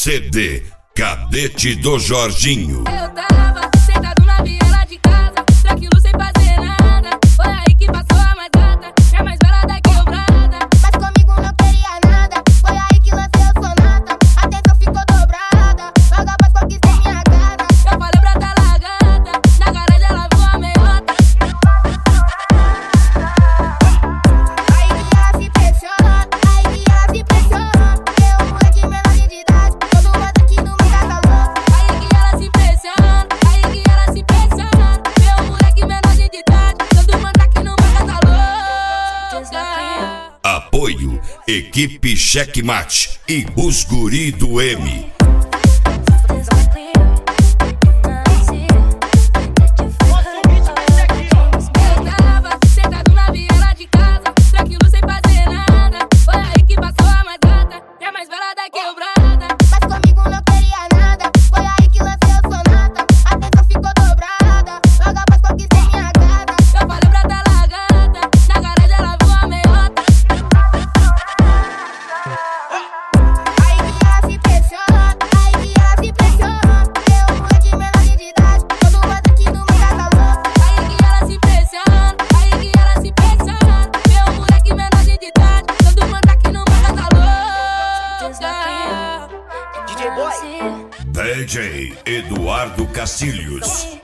CD Cadete do Jorginho. Eu tava sentado na viela de casa, tranquilo sem fazer nada. Foi aí que passou a mais gata, é mais bela da quebrada. Mas comigo não queria nada, foi aí que lancei a sonata. A atenção ficou dobrada, logo após conquistei minha gata. Eu falei pra tá largada, na garagem ela voa a meiota. Aí que ela se pressiona, aí que ela se pressiona. Eu, moleque menor de idade, todo mundo aqui no meu casa louco. Aí que ela se impressiona, aí que ela se impressiona. Meu moleque menor de idade, todo mundo aqui no meu casa louco. Apoio Equipe Checkmate e os Guri do M. Eu tava sentado na viela de casa, tranquilo sem fazer nada. Foi aí que passou a mais gata, é mais bela da quebrada. Mas comigo não queria nada, foi aí que lancei a sonata. A atenção ficou dobrada, logo após conquistei minha gata. Eu falei pra tá largada, na garagem ela voa a meiota. Aí que ela se pressiona, aí que ela se pressiona. Eu, moleque menor de idade, todo mundo aqui no meu casa louco. Aí que ela se impressiona, aí que ela se impressiona. Meu moleque menor de idade, todo mundo aqui no meu casa louco. DJ Boy. DJ Eduardo Castilhos.